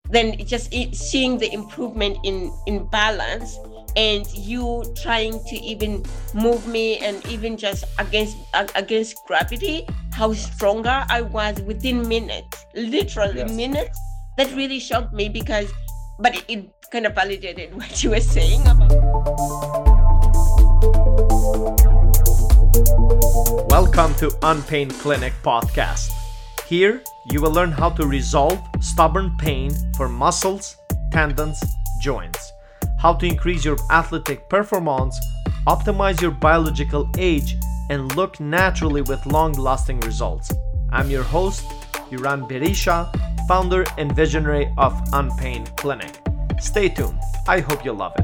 then just seeing the improvement in balance, and you trying to even move me and even just against gravity, how stronger I was within minutes, literally Yes. minutes. That Yeah. really shocked me, because but it kind of validated what you were saying about. Welcome to Unpain Clinic podcast. Here, you will learn how to resolve stubborn pain for muscles, tendons, joints, how to increase your athletic performance, optimize your biological age, and look naturally with long-lasting results. I'm your host, Yuran Berisha, founder and visionary of Unpain Clinic. Stay tuned. I hope you love it.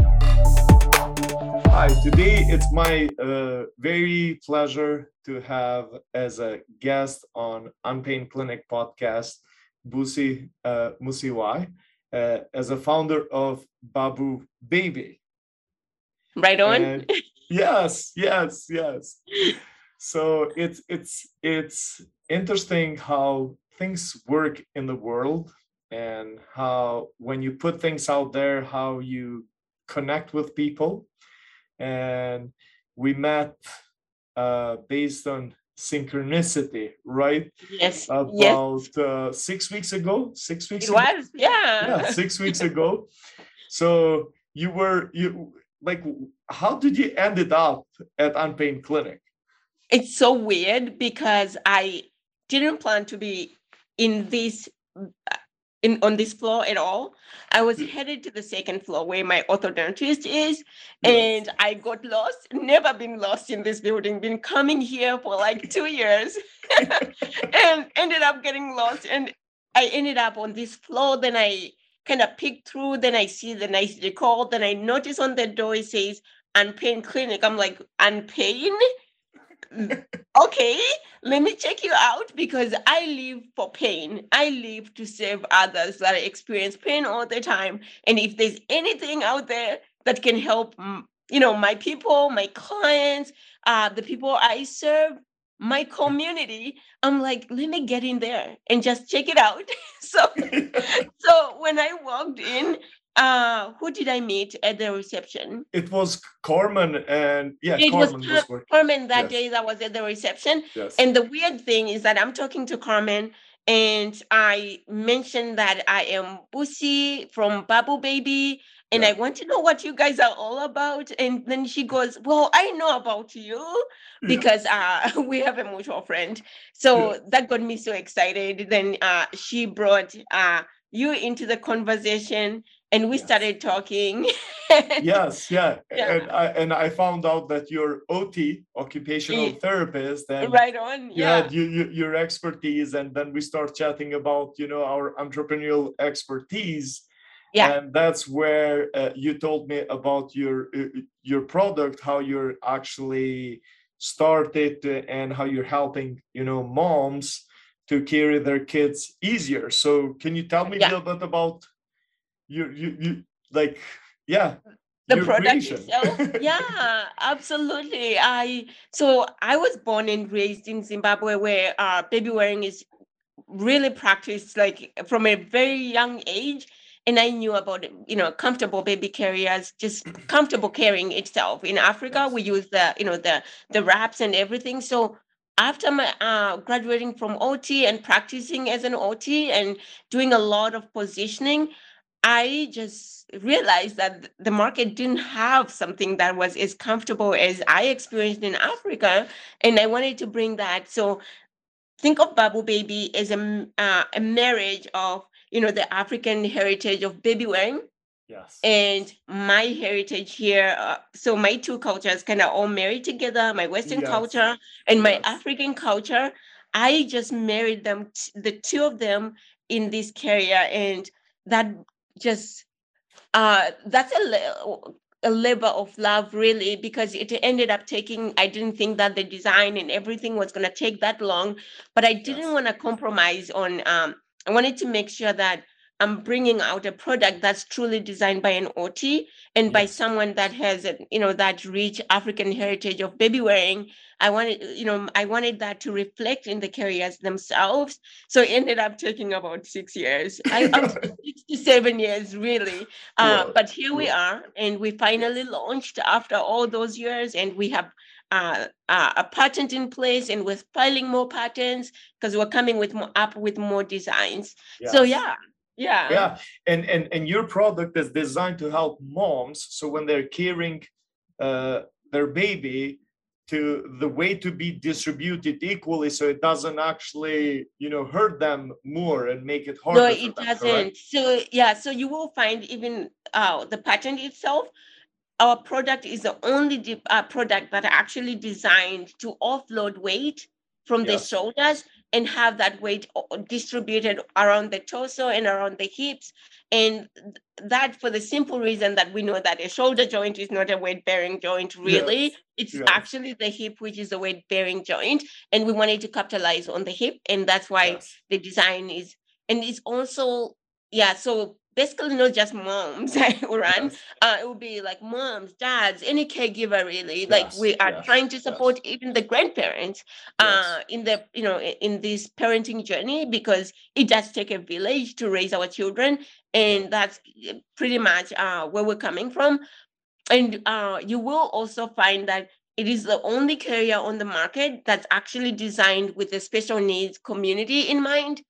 Hi, today it's my very pleasure to have as a guest on Unpain Clinic podcast, Busi Musiwai, as a founder of Babu Baby. Right on. And yes. So it's interesting how things work in the world, and how when you put things out there, how you connect with people. And we met based on synchronicity, right? Yes, About 6 weeks ago. 6 weeks it ago. was. Yeah, Yeah. 6 weeks ago. So you like, how did you ended up at Unpain Clinic? It's so weird because I didn't plan to be in this in on this floor at all. I was headed to the second floor where my orthodontist is, Yes. and I got lost. Never been lost in this building. Been coming here for like 2 years, and ended up getting lost. And I ended up on this floor. Then I kind of peeked through. Then I see the nice decor. Then I notice on the door it says "Unpain Clinic." I'm like, "Unpain? Okay, let me check you out, because I live for pain. I live to serve others that experience pain all the time. And if there's anything out there that can help, my people, my clients, the people I serve, my community, I'm like, let me get in there and just check it out." so, so when I walked in, who did I meet at the reception? It was Carmen, and yeah, It was Carmen was working. Carmen that Yes. day that was at the reception. Yes. And the weird thing is that I'm talking to Carmen, and I mentioned that I am Busi from Babu Baby, and I Yeah. want to know what you guys are all about. And then she goes, "Well, I know about you Yeah. because we have a mutual friend." Yeah. So that got me so excited. Then she brought you into the conversation, and we Yes. started talking. And Yes, yeah, yeah, and I found out that you're OT, occupational therapist, and right on. you Yeah. had your expertise, and then we start chatting about our entrepreneurial expertise, Yeah. and that's where you told me about your product, how you're actually started, and how you're helping moms to carry their kids easier. So can you tell me a Yeah. little bit about you like, yeah, The your product creation? itself. Yeah, absolutely. I was born and raised in Zimbabwe, where baby wearing is really practiced like from a very young age. And I knew about comfortable baby carriers, just comfortable carrying itself. In Africa, Yes. we use the wraps and everything. So after my graduating from OT and practicing as an OT and doing a lot of positioning, I just realized that the market didn't have something that was as comfortable as I experienced in Africa, and I wanted to bring that. So think of Babu Baby as a marriage of the African heritage of baby wearing Yes. and my heritage here. So my two cultures kind of all married together: my Western Yes. culture and my Yes. African culture. I just married them, the two of them, in this career, and that just that's a labor of love, really, because it ended up taking. I didn't think that the design and everything was going to take that long, but I didn't Yes. want to compromise on. I wanted to make sure that I'm bringing out a product that's truly designed by an OT and by someone that has, that rich African heritage of baby wearing. I wanted that to reflect in the carriers themselves. So it ended up taking about 6 years. I would say 6 to 7 years, really. But here we are, and we finally launched after all those years, and we have a patent in place, and we're filing more patents because we're coming with more designs. So yeah. And your product is designed to help moms, so when they're caring their baby, to the way to be distributed equally, so it doesn't actually hurt them more and make it harder. No, it doesn't. So you will find even the patent itself, our product is the only product that are actually designed to offload weight from the shoulders and have that weight distributed around the torso and around the hips. And that for the simple reason that we know that a shoulder joint is not a weight-bearing joint, really. It's actually the hip, which is the weight-bearing joint. And we wanted to capitalize on the hip. And that's why the design is, and it's also, so basically not just moms, Uran. It would be like moms, dads, any caregiver, really. We are trying to support even the grandparents in the in this parenting journey, because it does take a village to raise our children, and that's pretty much where we're coming from. And you will also find that it is the only carrier on the market that's actually designed with the special needs community in mind.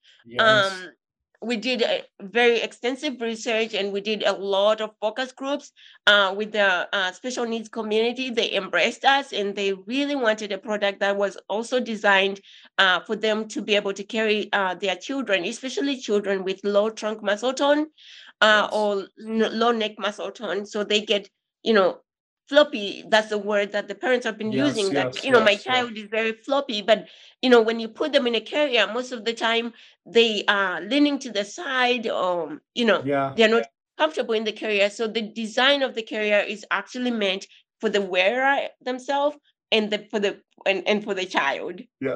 We did a very extensive research, and we did a lot of focus groups with the special needs community. They embraced us, and they really wanted a product that was also designed for them to be able to carry their children, especially children with low trunk muscle tone or low neck muscle tone. So they get, floppy. That's the word that the parents have been using, that my child is very floppy. But when you put them in a carrier, most of the time they are leaning to the side, or they're not comfortable in the carrier. So the design of the carrier is actually meant for the wearer themselves and for the child.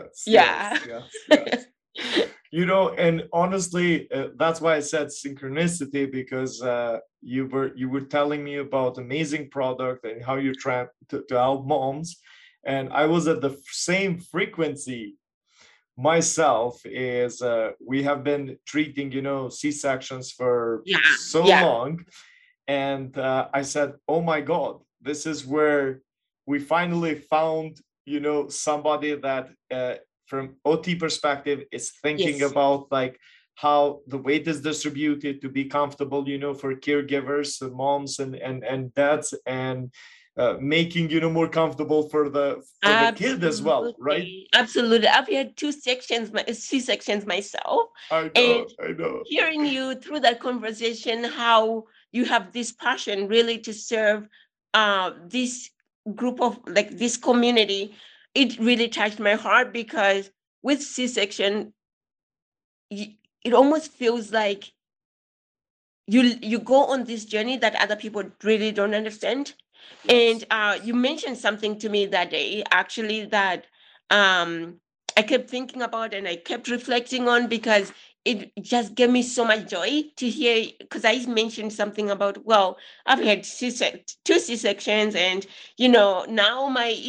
And honestly, that's why I said synchronicity, because you were telling me about amazing product and how you're trying to help moms, and I was at the same frequency myself. Is we have been treating C-sections for so long, and I said, oh my God, this is where we finally found somebody that from OT perspective is thinking about like how the weight is distributed to be comfortable for caregivers, moms and dads, and making more comfortable for the kid as well, right? Absolutely. I've had C-sections myself. I know. Hearing you through that conversation, how you have this passion really to serve this group of, like, this community, it really touched my heart, because with C-section, it almost feels like you go on this journey that other people really don't understand. And you mentioned something to me that day, actually, that I kept thinking about and I kept reflecting on, because it just gave me so much joy to hear, because I mentioned something about, well, I've had two C-sections, and now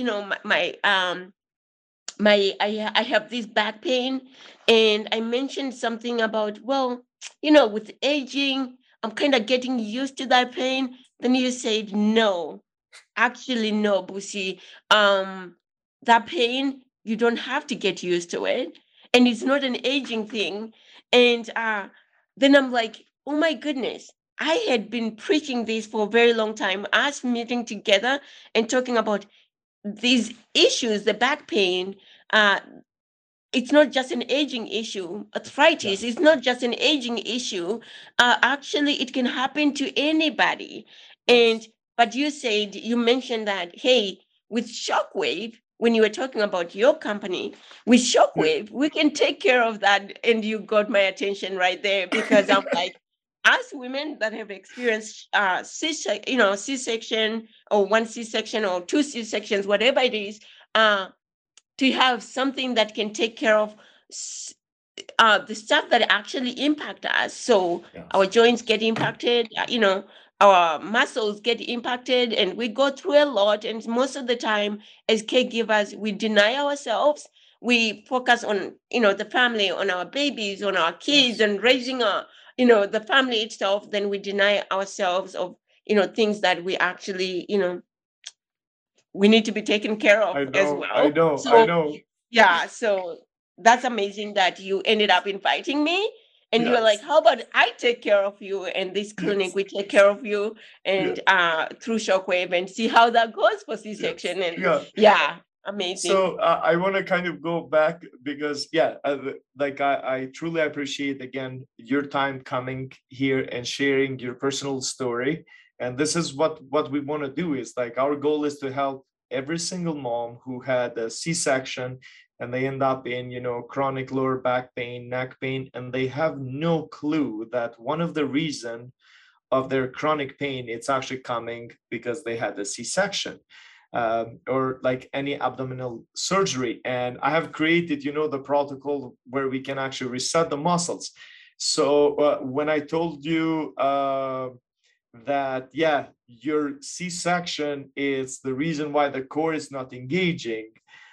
I have this back pain, and I mentioned something about, well, with aging, I'm kind of getting used to that pain. Then you said, no, actually, no, Busi. That pain, you don't have to get used to it, and it's not an aging thing. And then I'm like, oh my goodness, I had been preaching this for a very long time, us meeting together and talking about these issues, the back pain. It's not just an aging issue. Arthritis is not just an aging issue. Actually, it can happen to anybody. But you mentioned that, hey, with Shockwave, when you were talking about your company, with Shockwave, we can take care of that. And you got my attention right there, because I'm like, as women that have experienced C-section, or one C-section or two C-sections, whatever it is, to have something that can take care of the stuff that actually impact us. So Yes. our joints get impacted, our muscles get impacted, and we go through a lot. And most of the time, as caregivers, we deny ourselves. We focus on, the family, on our babies, on our kids, Yes. and raising the family itself. Then we deny ourselves of, things that we actually, we need to be taken care of I as know, I well. know, I So know. yeah, so that's amazing that you ended up inviting me, and you were like, Yes. how about I take care of you, and this clinic Yes. we take care of you, Yeah. and through Shockwave, and see how that goes for Yes. C-section. And Yeah. yeah, amazing. So I want to kind of go back because like I truly appreciate again your time coming here and sharing your personal story. And this is what we want to do is like our goal is to help every single mom who had a C-section and they end up in chronic lower back pain, neck pain, and they have no clue that one of the reason of their chronic pain it's actually coming because they had a C-section or like any abdominal surgery. And I have created, the protocol where we can actually reset the muscles. So when I told you that, yeah, your C-section is the reason why the core is not engaging,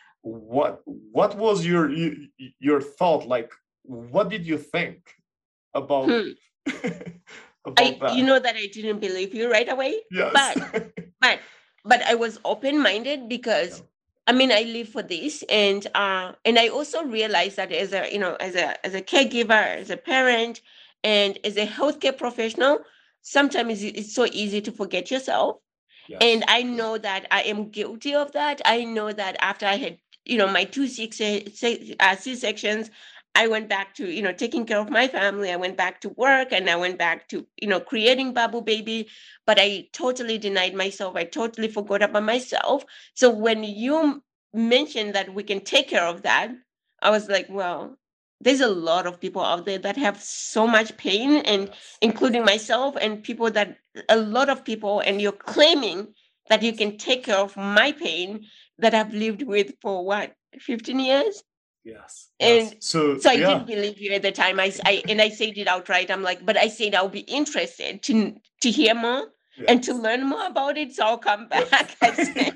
what was your thought? Like, what did you think about Hmm. about that? That I didn't believe you right away, Yes. but but but I was open-minded because I live for this, and I also realized that as a as a caregiver, as a parent, and as a healthcare professional, sometimes it's so easy to forget yourself. Yes. And I know that I am guilty of that. I know that after I had, my two C-sections, I went back to, taking care of my family. I went back to work, and I went back to, creating Babu Baby. But I totally denied myself. I totally forgot about myself. So when you mentioned that we can take care of that, I was like, well, there's a lot of people out there that have so much pain, and Yes. including myself, and people that a lot of people, and you're claiming that you can take care of my pain that I've lived with for what, 15 years? Yes. Yes. And So so I yeah. didn't believe you at the time. I said it outright. I'm like, but I said I'll be interested to hear more and to Yes. learn more about it. So I'll come Yeah. back. I said,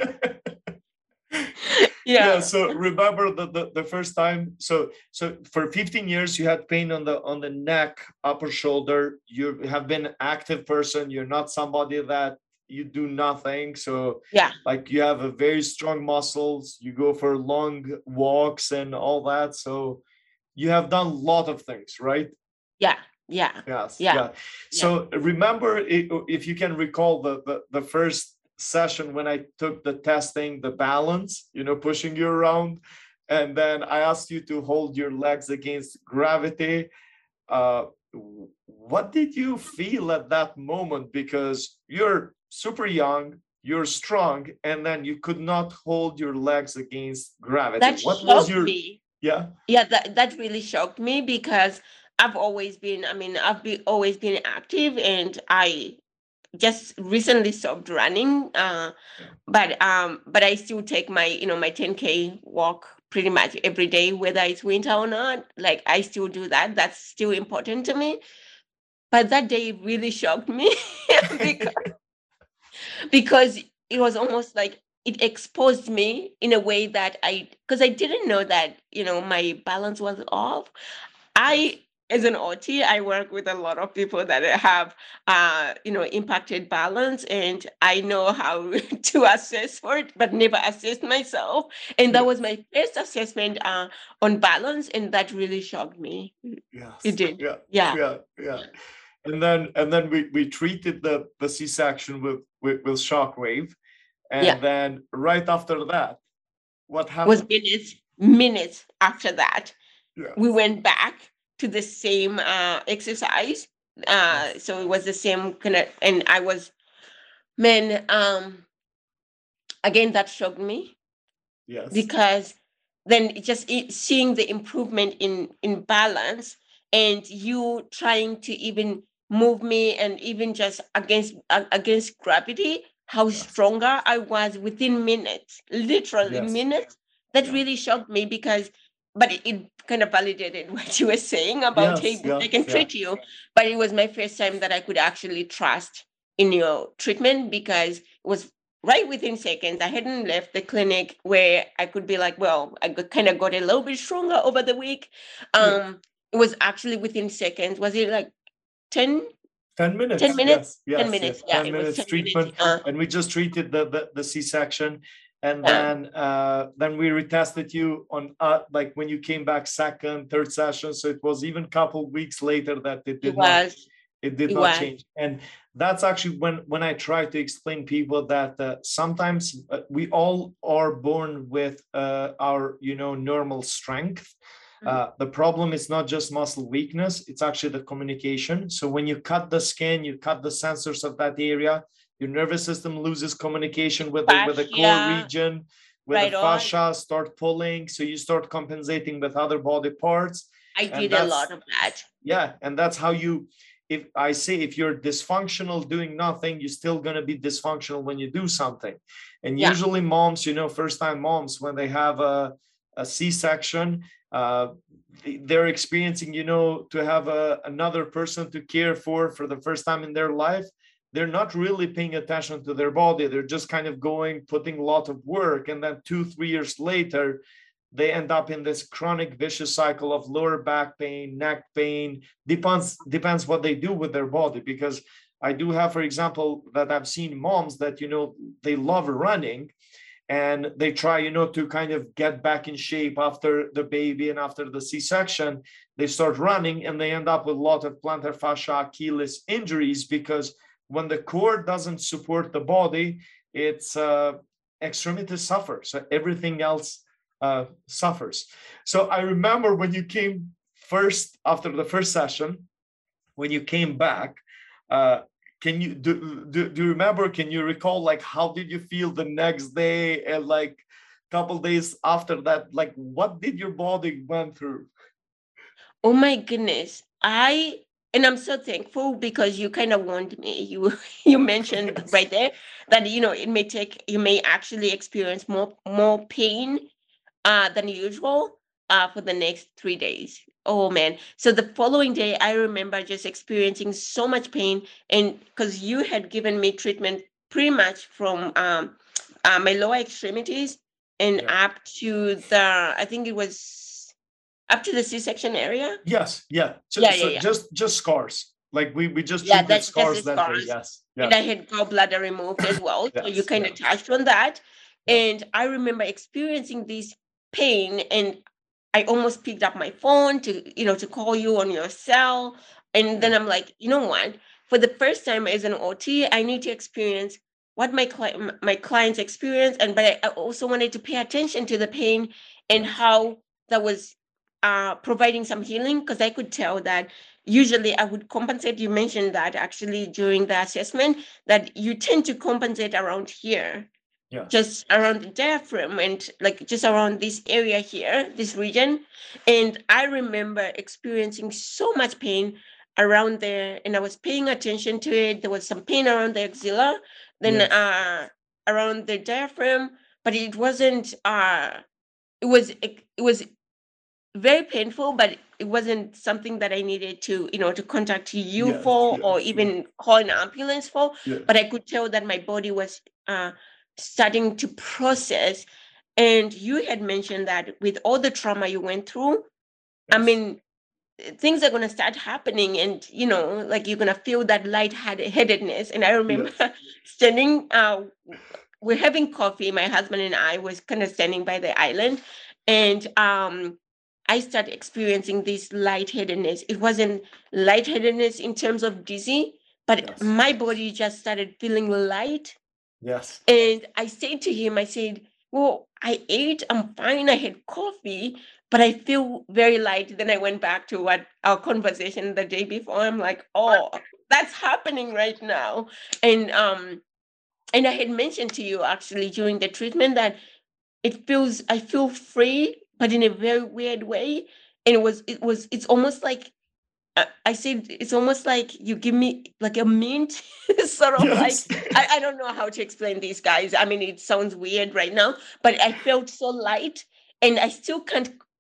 Yeah. yeah. So remember the first time. So for 15 years you had pain on the neck, upper shoulder. You have been an active person. You're not somebody that you do nothing. So Yeah. like you have a very strong muscles. You go for long walks and all that. So you have done a lot of things, right? Yeah. Yeah. Yes, Yeah. yeah. Yeah. So remember, if you can recall the first session when I took the testing, the balance, pushing you around, and then I asked you to hold your legs against gravity. Uh, what did you feel at that moment? Because you're super young, you're strong, and then you could not hold your legs against gravity. That What was shocked your, me. yeah? Yeah, that really shocked me because I've always been active, and I just recently stopped running. Yeah. But I still take my, my 10K walk pretty much every day, whether it's winter or not. Like, I still do that. That's still important to me. But that day really shocked me because because it was almost like it exposed me in a way that because I didn't know that, my balance was off. Yes. I, as an OT, I work with a lot of people that have, impacted balance, and I know how to assess for it, but never assess myself. And that was Yes. my first assessment on balance, and that really shocked me. It Yes. did. Yeah. Yeah. Yeah. Yeah. And then we treated the C-section with shockwave, Yeah. and then right after that, what Was happened? minutes after that, we Yes. went back to the same exercise. Yes. So it was the same kind of, and I was, man, again, that shocked me Yes. because then seeing the improvement in balance, and you trying to even move me, and even just against gravity, how Yes. stronger I was within minutes, literally Yes. minutes. That Yeah. really shocked me because but it kind of validated what you were saying about, hey, I can treat you. But it was my first time that I could actually trust in your treatment, because it was right within seconds. I hadn't left the clinic where I could be like, well, I kind of got a little bit stronger over the week. It was actually within seconds. Was it like 10 minutes? 10 minutes? Yes, 10 minutes. Yeah, 10 minutes treatment. And we just treated the C-section. And then we retested you on like when you came back second, third session. So it was even a couple weeks later that it did not change. And that's actually when I try to explain people that sometimes we all are born with our normal strength. The problem is not just muscle weakness, it's actually the communication. So when you cut the skin, you cut the sensors of that area, your nervous system loses communication with the core region, with the fascia, start pulling. So you start compensating with other body parts. I did a lot of that. Yeah. And that's how if you're dysfunctional doing nothing, you're still going to be dysfunctional when you do something. And usually moms, first time moms, when they have a C-section, they're experiencing, to have another person to care for the first time in their life. They're not really paying attention to their body. They're just kind of putting a lot of work. And then 2-3 years later, they end up in this chronic vicious cycle of lower back pain, neck pain. Depends what they do with their body. Because I do have, for example, that I've seen moms that, they love running, and they try, to kind of get back in shape after the baby and after the C-section. They start running and they end up with a lot of plantar fascia Achilles injuries, because when the core doesn't support the body, its extremities suffer. So everything else suffers. So I remember when you came first, after the first session, when you came back, can you do you remember, can you recall, like, how did you feel the next day and like a couple days after that? Like, what did your body went through? Oh my goodness. And I'm so thankful, because you kind of warned me. You mentioned right there that you may actually experience more pain than usual for the next 3 days. Oh man. So the following day, I remember just experiencing so much pain, and because you had given me treatment pretty much from my lower extremities and up to I think it was up to the C-section area. Yes. Yeah. So just scars. Like we just treated scars that day. Yes. Yeah. And I had gallbladder removed as well. So you kind of touched on that. And I remember experiencing this pain, and I almost picked up my phone to call you on your cell. And then I'm like, you know what? For the first time as an OT, I need to experience what my clients experience. But I also wanted to pay attention to the pain and how that was providing some healing, because I could tell that usually I would compensate. You mentioned that actually during the assessment, that you tend to compensate around here. Yeah. Just around the diaphragm and like just around this area here, this region. And I remember experiencing so much pain around there, and I was paying attention to it. There was some pain around the axilla, then around the diaphragm, but it wasn't it was very painful, but it wasn't something that I needed to contact you for, or even call an ambulance for. But I could tell that my body was starting to process. And you had mentioned that with all the trauma you went through, I mean, things are going to start happening, and like you're going to feel that lightheadedness. And I remember standing, we're having coffee, my husband and I was kind of standing by the island, and I started experiencing this lightheadedness. It wasn't lightheadedness in terms of dizzy, but my body just started feeling light. Yes. And I said to him, I said, well, I ate, I'm fine, I had coffee, but I feel very light. Then I went back to what our conversation the day before. I'm like, oh, that's happening right now. And I had mentioned to you actually during the treatment that I feel free, but in a very weird way. And it's almost like, I said, it's almost like you give me like a mint, sort of like, I don't know how to explain these guys. I mean, it sounds weird right now, but I felt so light, and I still can't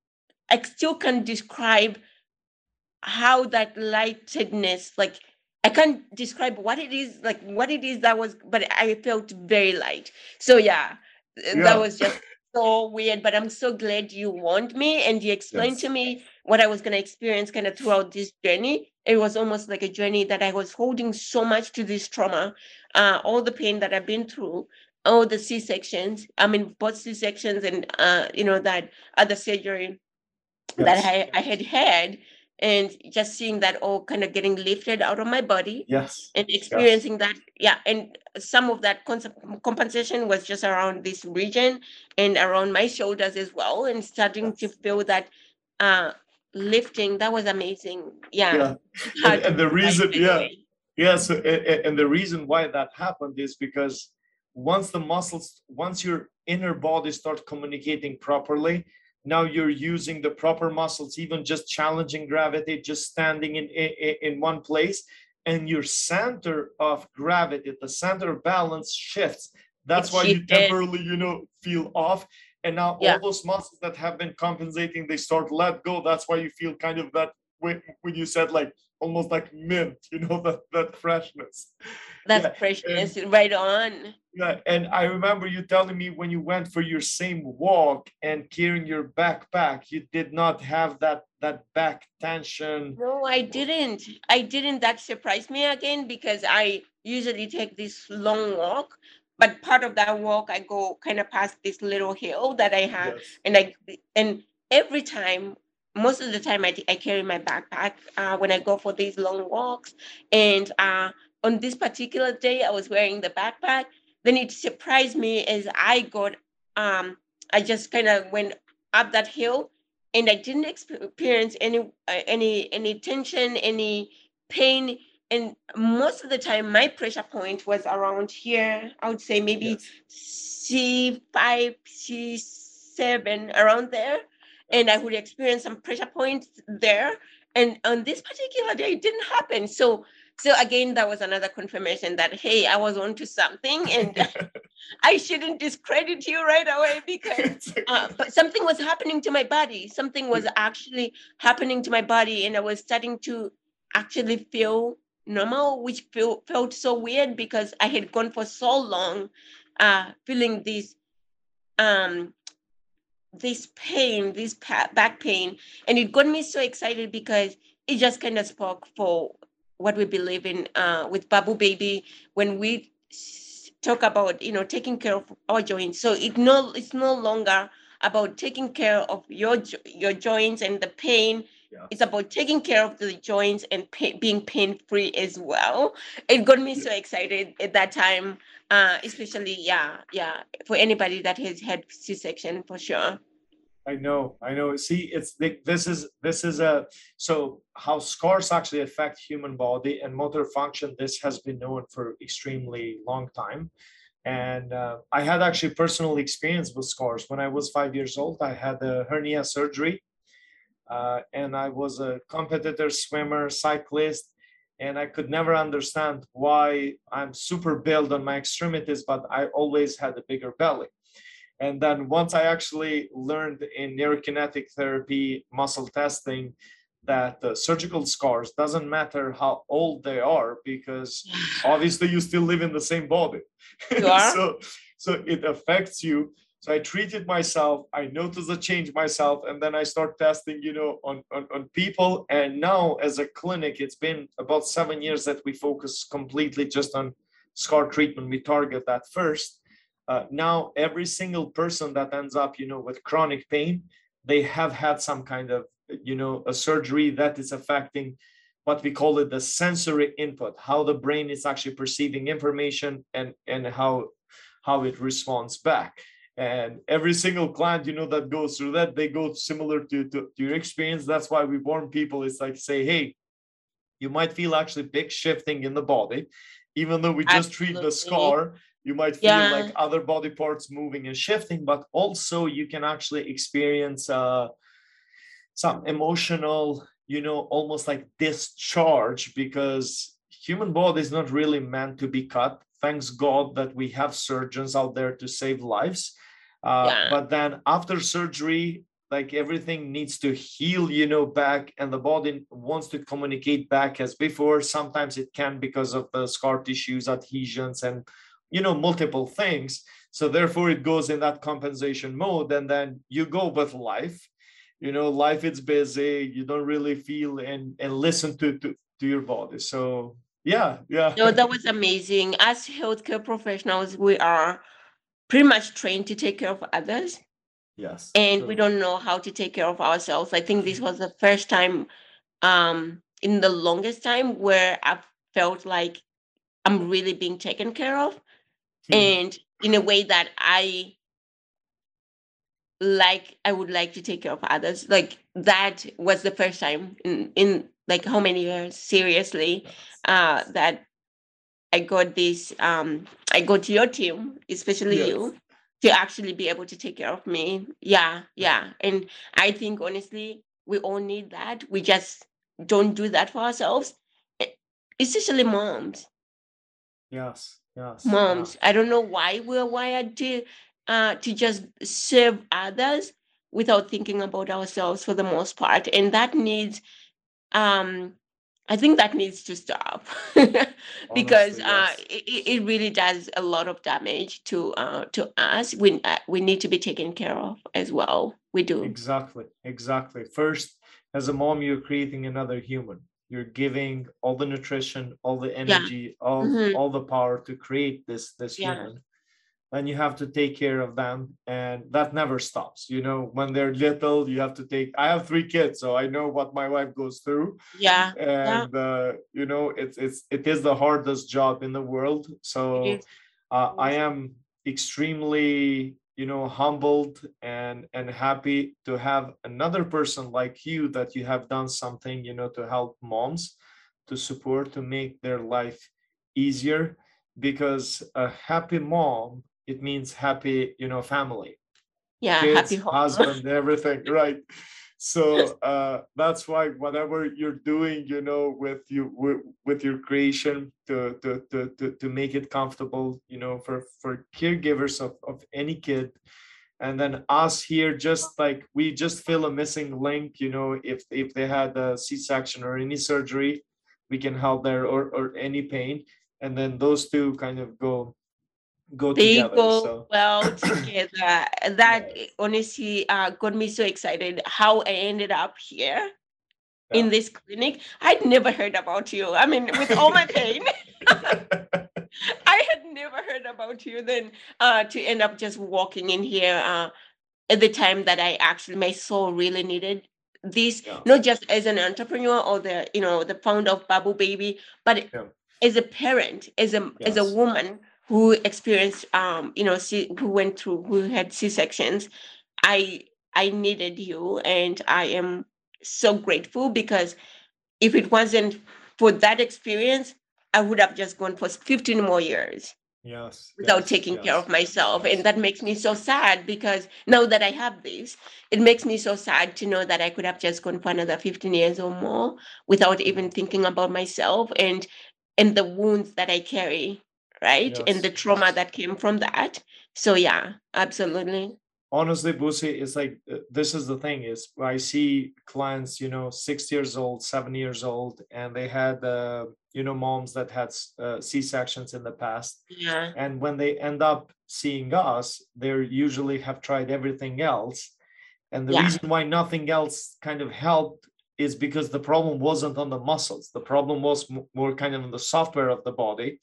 I still can't describe how that lightedness, like I can't describe what it is, like what it is that was, but I felt very light. So yeah, that Yeah. was just so weird. But I'm so glad you warned me and you explained to Yes. me what I was gonna experience kind of throughout this journey. It was almost like a journey that I was holding so much to this trauma, all the pain that I've been through, all the C-sections. I mean, both C-sections and that other surgery that Yes. I had had, and just seeing that all kind of getting lifted out of my body Yes. and Yes. experiencing that. Yeah. And some of that compensation was just around this region and around my shoulders as well. And starting to Yes. feel that uh, lifting, that was amazing. Yeah. Yeah. It's And hard to and the describe, reason, by the yeah. way. Yeah. So and the reason why that happened is because once your inner body start communicating properly, now you're using the proper muscles, even just challenging gravity, just standing in one place, and your center of gravity, the center of balance shifts. It That's why you shifted. temporarily, feel off. And now Yeah. all those muscles that have been compensating, they start let go. That's why you feel kind of that, when you said like almost like mint, that freshness. That's Yeah. And freshness. Right on. yeah, and I remember you telling me when you went for your same walk and carrying your backpack, you did not have that back tension. No, I didn't. I didn't. That surprised me again because I usually take this long walk, but part of that walk I go kind of past this little hill that I have, Yes. and every time, most of the time I carry my backpack when I go for these long walks, and on this particular day I was wearing the backpack. Then it surprised me as I just kind of went up that hill and I didn't experience any tension, any pain. And most of the time, my pressure point was around here. I would say maybe Yes. C5, C7, around there. And I Yes. would experience some pressure points there. And on this particular day, it didn't happen. So again, that was another confirmation that hey, I was onto something, and I shouldn't discredit you right away because It's okay. but something was happening to my body. Something was actually happening to my body, and I was starting to actually feel normal, which felt so weird because I had gone for so long, feeling um this pain, back pain, and it got me so excited because it just kind of spoke for what we believe in with Babu Baby when we talk about taking care of our joints. So it's no longer about taking care of your joints and the pain. Yeah. It's about taking care of the joints and being pain free as well. It got me Yeah. so excited at that time, especially for anybody that has had C-section for sure. I know, I know. See, this is a so how scars actually affect human body and motor function. This has been known for extremely long time, and I had actually personal experience with scars. When I was 5 years old, I had a hernia surgery, and I was a competitor swimmer, cyclist, and I could never understand why I'm super built on my extremities, but I always had a bigger belly. And then once I actually learned in neurokinetic therapy, muscle testing, that surgical scars doesn't matter how old they are because obviously you still live in the same body. You are? So it affects you. So I treated myself, I noticed a change myself, and then I start testing, on people. And now as a clinic, it's been about 7 years that we focus completely just on scar treatment. We target that first. Now every single person that ends up, with chronic pain, they have had some kind of, a surgery that is affecting what we call it the sensory input, how the brain is actually perceiving information and how it responds back. And every single client, that goes through that, they go similar to your experience. That's why we warn people. It's like say, hey, you might feel actually big shifting in the body, even though we just treat the Absolutely. scar. You might feel like Yeah. other body parts moving and shifting, but also you can actually experience some emotional, almost like discharge, because human body is not really meant to be cut. Thanks God that we have surgeons out there to save lives. Yeah. But then after surgery, like everything needs to heal, you know, back, and the body wants to communicate back as before. Sometimes it can because of the scar tissues, adhesions, and, you know, multiple things. So therefore it goes in that compensation mode, and then you go with life. You know, life is busy, you don't really feel and listen to your body. So yeah, yeah. No, that was amazing. As healthcare professionals, we are pretty much trained to take care of others, Yes, and we true. don't know how to take care of ourselves. I think this was the first time, in the longest time, where I felt like I'm really being taken care of, Hmm. and in a way that I would like to take care of others. Like that was the first time in like how many years, seriously, Yes, yes, that I got this, I got your team, especially yes. you, to actually be able to take care of me. Yeah, Yeah. yeah. And I think honestly, we all need that. We just don't do that for ourselves. E- Especially moms. Yes, yes, yeah. Moms. I don't know why we're wired to just serve others without thinking about ourselves for the most part. And that needs, um I think that needs to stop. Because Honestly, yes. it really does a lot of damage to us. We need to be taken care of as well. We do. Exactly, exactly. First, as a mom, you're creating another human. You're giving all the nutrition, all the Yeah. energy, Hmm. all the power to create this Yeah. human. And you have to take care of them, and that never stops. You know, when they're little, you have to take. I have 3 kids, so I know what my wife goes through, Yeah. Yeah. and you know, it is the hardest job in the world. It So is. I Yes. am extremely, you know, humbled and happy to have another person like you, that you have done something, you know, to help moms, to support, to make their life easier, because a happy mom, it means happy, you know, family, Yeah. Happy kids, home. husband, everything, right? So that's why whatever you're doing, you know, with your creation to make it comfortable, you know, for caregivers of any kid. And then us here, just like we just feel a missing link, you know, if they had a C-section or any surgery, we can help there, or any pain. And then those two kind of go They together. go So well together. That yes, honestly got me so excited how I ended up here yeah. in this clinic. I'd never heard about you. I mean, with all my pain, I had never heard about you. Then to end up just walking in here at the time that I actually my soul really needed this, not Yes, just as an entrepreneur or the founder of Babu Baby, but yeah, as a parent, as a yes, woman who experienced who went through, who had C-sections. I I needed you, and I am so grateful, because if it wasn't for that experience, I would have just gone for 15 more years yes, without yes, taking care yes, of myself. And yes, that makes me so sad, because now that I have this, it makes me so sad to know that I could have just gone for another 15 years or more without even yes, thinking about myself, and the wounds that I carry, right? And the yes, trauma yes. that came from that. So yeah, absolutely. Honestly, Busi, it's like this is the thing is I see clients, you know, 6 years old, 7 years old, and they had, you know, moms that had C-sections in the past. Yeah. And when they end up seeing us, they usually have tried everything else. And the Yeah. reason why nothing else kind of helped is because the problem wasn't on the muscles. The problem was more kind of on the software of the body.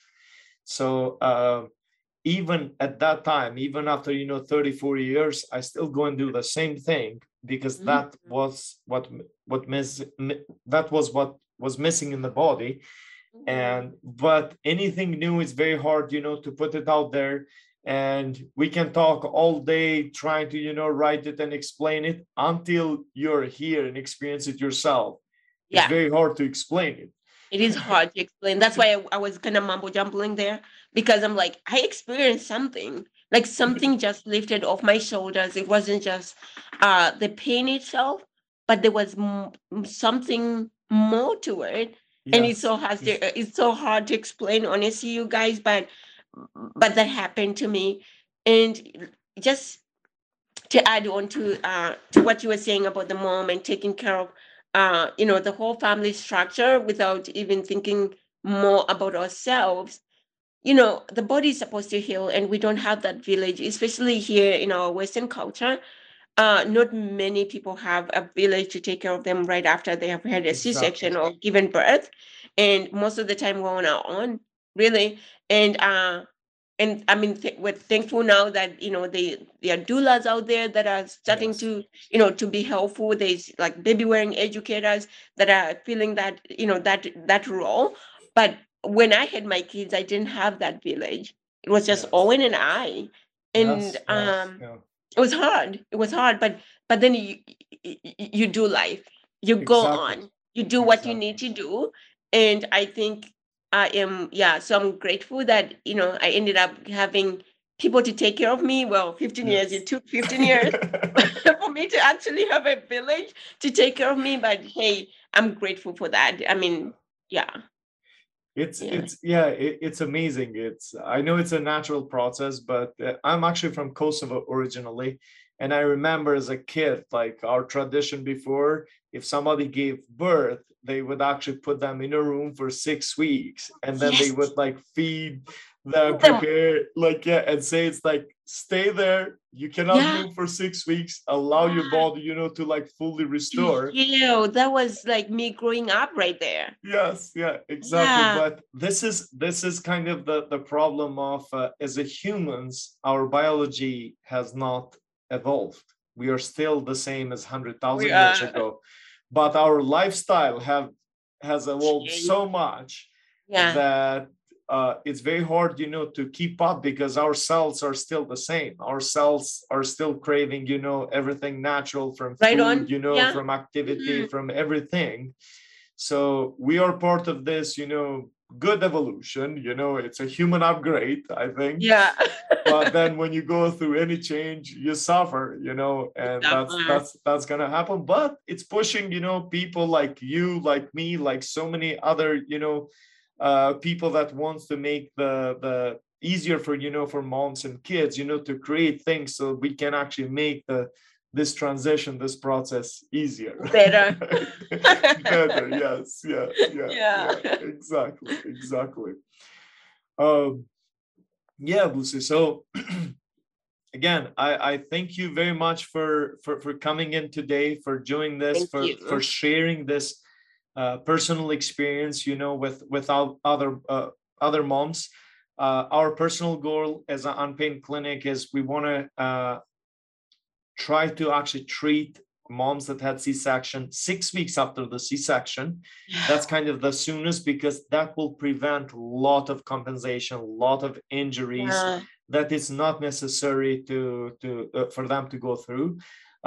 So even at that time, even after, you know, 30, 40 years, I still go and do the same thing, because Mhm. that was what that was what was missing in the body. Mhm. And but anything new is very hard, you know, to put it out there. And we can talk all day trying to, you know, write it and explain it until you're here and experience it yourself. It's Yeah. very hard to explain It is it. hard to explain. That's why I was kind of mumble jumbling there, because I'm like, I experienced something, like something just lifted off my shoulders. It wasn't just the pain itself, but there was something more to it. And Yes, it's so hard to explain, honestly, you guys, but that happened to me. And just to add on to what you were saying about the mom and taking care of the whole family structure without even thinking more about ourselves. The body is supposed to heal, and we don't have that village, especially here in our Western culture. Not many people have a village to take care of them right after they have had a Exactly. C-section or given birth, and most of the time we're on our own, really. And I mean, we're thankful now that there are doulas out there that are starting Yes. to be helpful. There's like baby wearing educators that are feeling that that role. But when I had my kids, I didn't have that village. It was just Yes. Owen and I, and Yes. Yes. Yeah. it was hard. It was hard, but then you do life. You go Exactly. on. You do what you need Exactly. to do, and I think I am, yeah. So I'm grateful that I ended up having people to take care of me. Well, 15 years. Yes. It took 15 years for me to actually have a village to take care of me. But hey, I'm grateful for that. I mean, yeah, yeah. It's amazing. I know it's a natural process, but I'm actually from Kosovo originally, and I remember as a kid, like our tradition before, if somebody gave birth, they would actually put them in a room for 6 weeks, and then they Yes. would like feed them, The- prepare, like, yeah, and say it's like stay there. You cannot yeah. move for 6 weeks. Allow your Yeah. body, to like fully To restore. heal. That was like me growing up right there. Yes, yeah, exactly. Yeah. But this is kind of the problem of as a humans, our biology has not evolved. We are still the same as hundred We thousand years are ago, but our lifestyle has evolved changed. so much Yeah. that it's very hard, to keep up because our cells are still the same. Our cells are still craving, everything natural from Right food, on. Yeah. from activity, Mhm. from everything. So we are part of this, good evolution. It's a human upgrade, I think. Yeah. But then when you go through any change, you suffer, and that's Suffer. that's that's gonna happen. But it's pushing, people like you, like me, like so many other, people that wants to make the easier for moms and kids, to create things so we can actually make this transition, this process easier. Better. Better, yes, yeah, yeah, Yeah. yeah, exactly. Um, yeah, Lucy. So again, I thank you very much for coming in today, for doing this, Thank for you. sharing this personal experience, with other moms. Our personal goal as an Unpain Clinic is we want to try to actually treat moms that had C-section 6 weeks after the C-section. That's kind of the soonest, because that will prevent a lot of compensation, a lot of injuries Yeah. that is not necessary to for them to go through.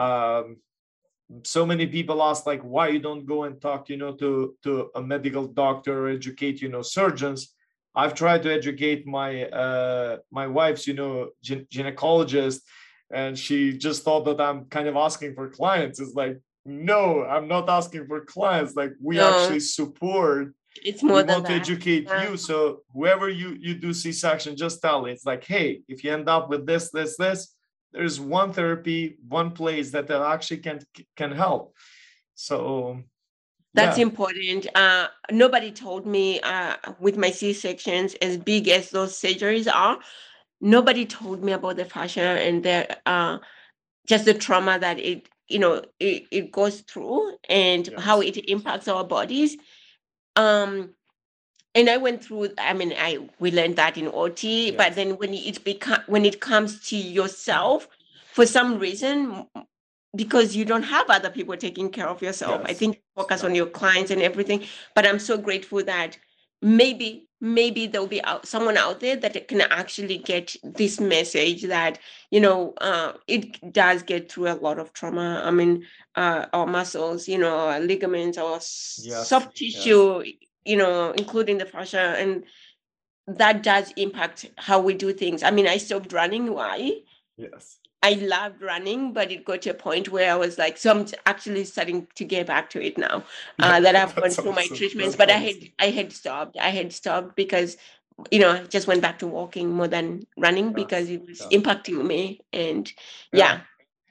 So many people ask, like, why you don't go and talk, to a medical doctor or educate, surgeons. I've tried to educate my wife's, gynecologist, and she just thought that I'm kind of asking for clients. It's like, no, I'm not asking for clients. Like, we No, actually support. it's We more than want to that. educate Yeah. you. So whoever you do C-section, just tell it. It's like, hey, if you end up with this, there's one therapy, one place that actually can help. So That's yeah, important. Nobody told me with my C-sections, as big as those surgeries are, nobody told me about the fascia and just the trauma that it goes through and how yes, it impacts our bodies. Um, and I went through. I mean, we learned that in OT, but yes, then when it comes to yourself, for some reason, because you don't have other people taking care of yourself, I yes, think focus on yes, your clients and everything. But I'm so grateful that maybe there'll be someone out there that can actually get this message that it does get through a lot of trauma. I mean, our muscles, our ligaments, our yes, soft yes, tissue, including the fascia, and that does impact how we do things. I mean, I stopped running. Why? yes. I loved running, but it got to a point where I was like, so I'm actually starting to get back to it now, that I've gone That's through my awesome. treatments. That's But awesome. I had stopped. I had stopped because, I just went back to walking more than running because Yes, it was yes. impacting me. And Yeah. yeah,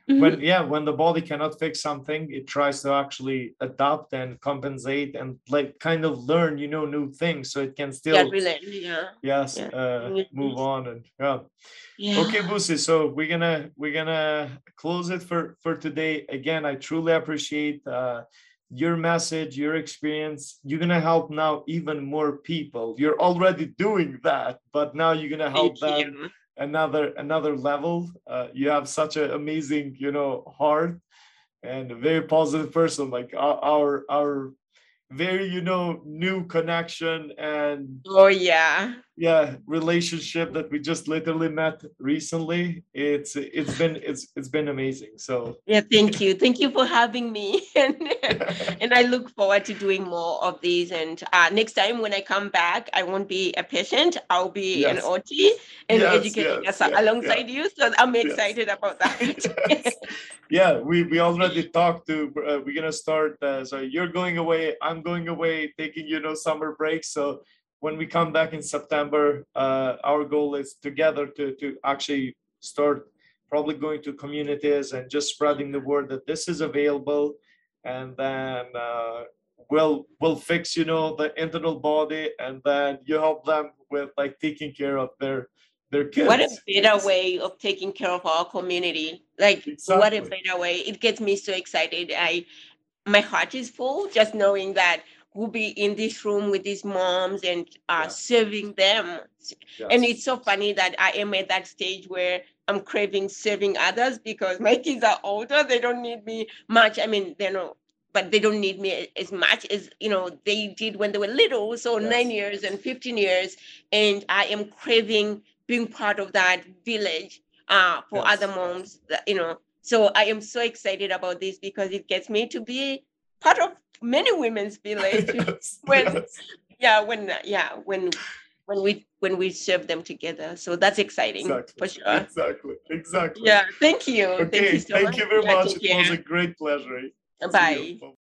Mhm. when the body cannot fix something, it tries to actually adapt and compensate and like kind of learn, new things so it can Yeah, still, really. Yeah. yes, Yeah. move on. And yeah. Okay, Yeah. Busi, so we're gonna close it for today. Again, I truly appreciate your message, your experience. You're gonna help now even more people. You're already doing that, but now you're gonna Thank help them you. another level. You have such an amazing, heart, and a very positive person. Like our very, new connection and, Oh, yeah. yeah, relationship that we just literally met recently. It's been amazing. So Yeah, thank you. Thank you for having me. And I look forward to doing more of these. And next time when I come back, I won't be a patient. I'll be an yes, OT and yes, educating yes, us yeah, yeah, alongside you. So I'm yes. excited about that. Yes. Yeah, we already talked to, we're gonna start, so you're going away, I'm going away, taking, summer break. So when we come back in September, our goal is together to actually start probably going to communities and just spreading the word that this is available. And then we'll fix, the internal body, and then you help them with like taking care of their What a kids. better way of taking care of our community. Like, what a Exactly. better way. It gets me so excited. My heart is full just knowing that we'll be in this room with these moms and Yes. serving them. And Yes. it's so funny that I am at that stage where I'm craving serving others because my kids are older. They don't need me much. I mean, they're not, but they don't need me as much as they did when they were little. So Yes. 9 years and 15 years, and I am craving being part of that village for other Yes. moms. So I am so excited about this because it gets me to be part of many women's village Yes. when Yes. when we serve them together. So that's exciting Exactly. for sure. Exactly. Exactly. Yeah, thank you. Thank you Okay. so Thank much. you very Yeah, much. take It was a care. great pleasure. See you. Bye. Bye.